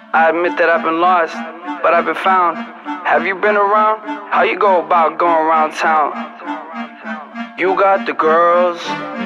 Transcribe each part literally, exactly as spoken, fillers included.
I admit that I've been lost, but I've been found. Have you been around? How you go about going around town? You got the girls,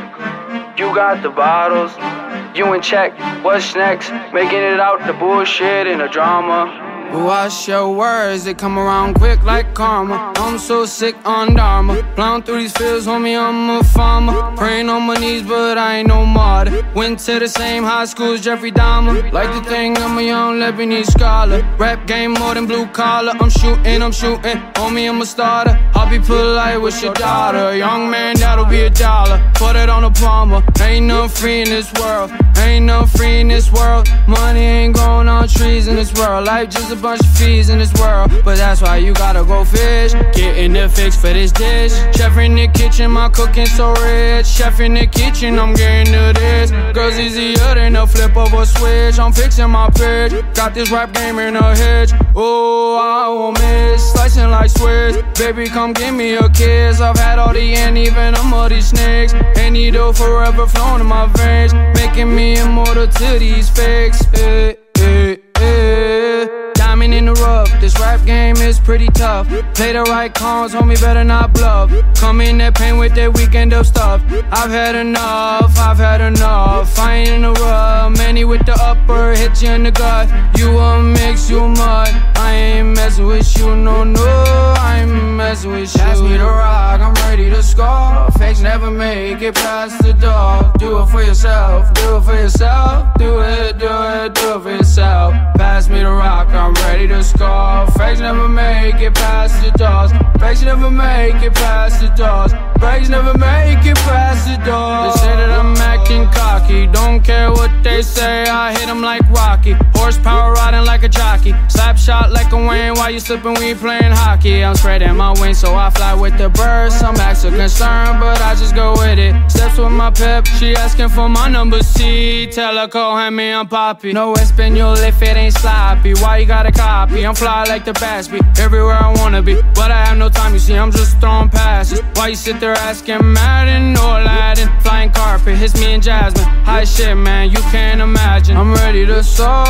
you got the bottles. You in check, what's next? Making it out the bullshit and the drama. Wash your words, they come around quick like karma. I'm so sick on Dharma. Plowing through these fields, homie, I'm a farmer. Praying on my knees, but I ain't no martyr. Went to the same high school as Jeffrey Dahmer. Like to think I'm a young Lebanese scholar. Rap game more than blue collar. I'm shooting, I'm shooting, homie, I'm a starter. I'll be polite with your daughter. Young man, that'll be a dollar. Put it on a Palmer. Ain't nothing free in this world. Ain't nothing free in this world. Money ain't growing on trees in this world. Life just a bunch of fees in this world, but that's why you gotta go fish. Getting the fix for this dish. Chef in the kitchen, my cooking so rich. Chef in the kitchen, I'm getting to this. Girls easier than a flip of a switch. I'm fixing my pitch. Got this rap game in a hitch. Oh, I won't miss. Slicing like Swiss. Baby, come give me a kiss. I've had all the Annie Venom of these snakes. Any dough forever flowing in my veins, making me immortal to these fakes. Hey, hey, hey. Diamond in the rough, this rap game is pretty tough. Play the right calls, homie, better not bluff. Come in that pain with that weekend up stuff. I've had enough, I've had enough. I ain't in the rub, many with the upper, hit you in the gut. You a mix, you a mud. I ain't messing with you, no, no. I ain't messing with you. Pass me the rock, I'm ready to score. Fakes never make it past the door. Do it for yourself, do it for yourself. Do it, do it, do it for yourself. Pass me the rock, I'm ready to score. Fakes never make it past the doors. Fakes never make it past the doors. Fakes never make it past the doors. They say that I'm acting cocky. Don't care what they say, I hit them like Rocky. Horsepower riding like a jockey. Slap shot like a Wayne while you slipping when you playing hockey. I'm spreading my wings so I fly with the birds. Some acts are concerned, but I just go with it. Steps with my pep, she asking for my number C. Tell her, go hand me, I'm Poppy. No Espanol if it ain't sloppy. Why you gotta copy? I'm fly like the Batsby, everywhere I wanna be, but I have no time, you see, I'm just throwing passes. Why you sit there asking Madden or Aladdin? Flying carpet, hits me and Jasmine. High shit, man, you can't imagine. I'm ready to soar.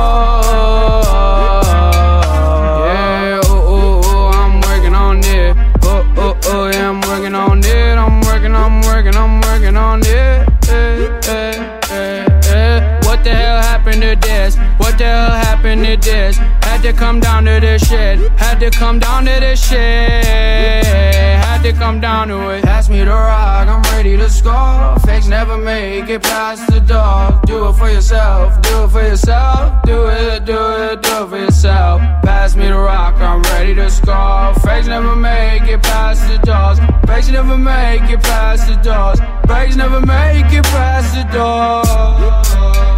Yeah, oh, oh, oh, I'm working on it. Oh, oh, oh, yeah, I'm working on it. I'm working, I'm working, I'm working on it. Eh, eh, eh, eh. What the hell happened to this? What the hell happened to this? Had to come down to this shit. Had to come down to this shit. Had to come down to it. Pass me the rock, I'm ready to score. Fakes never make it past the door. Do it for yourself, do it for yourself. Do it, do it, do it for yourself. Pass me the rock, I'm ready to score. Fakes never make it past the doors. Fakes never make it past the doors. Fakes never make it past the door.